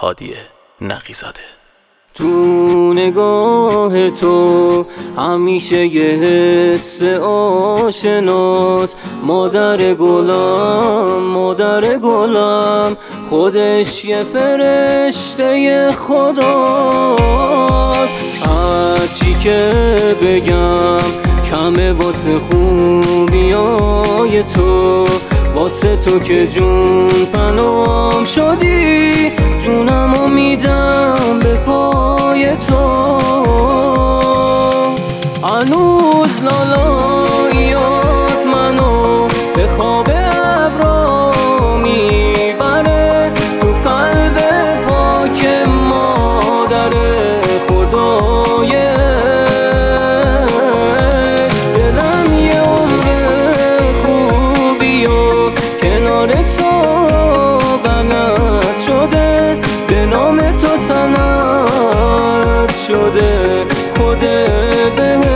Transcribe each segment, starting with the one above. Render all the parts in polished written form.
هادی نقی‌زاده. تو نگاه تو همیشه یه حس آشناست. مادر گلم خودش یه فرشته خداست. هرچی که بگم کمه واسه خوبیای تو، واسه تو که جون پنام شدی، جونمو میدم به پای تو. هنوز لالاییات منو به خواب ابرا میبره، تو قلب پاک مادر خدای دلم یه عمر خوبی و کنار تو بلد شده، به نام تو سند شده خود بهشت.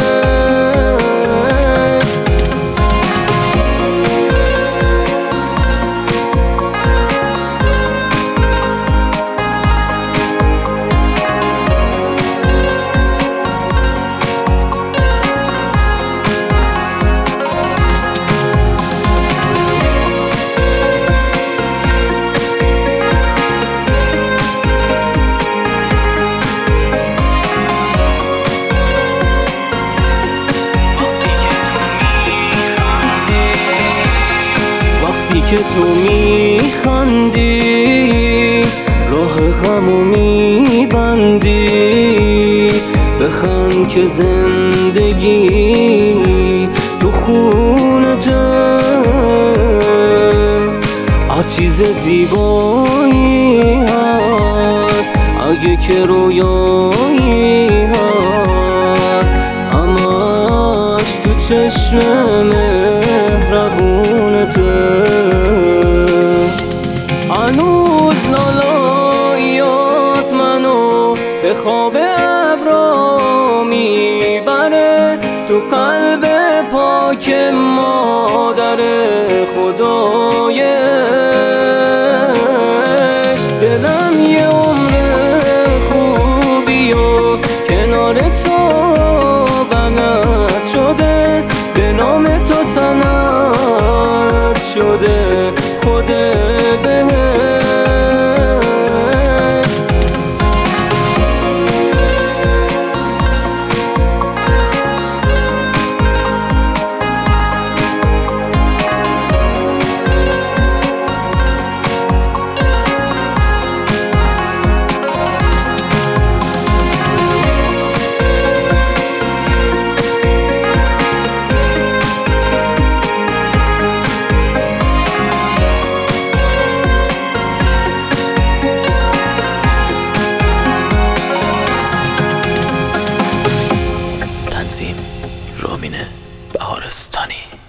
که تو میخندی راه غمو میبندی، بخند که زندگی تو خونته. هر چیز زیبایی هست اگه که رویایی هست، همش تو چشم مهربونته. هنوز لالاییات منو به خواب ابرا میبره، تو قلب پاک مادر خدای عشق. دلم یه عمر خوبی و کنار تو بلد شده، به نام تو سند شده خود بهشت. تنظیم رامین بهارستانی.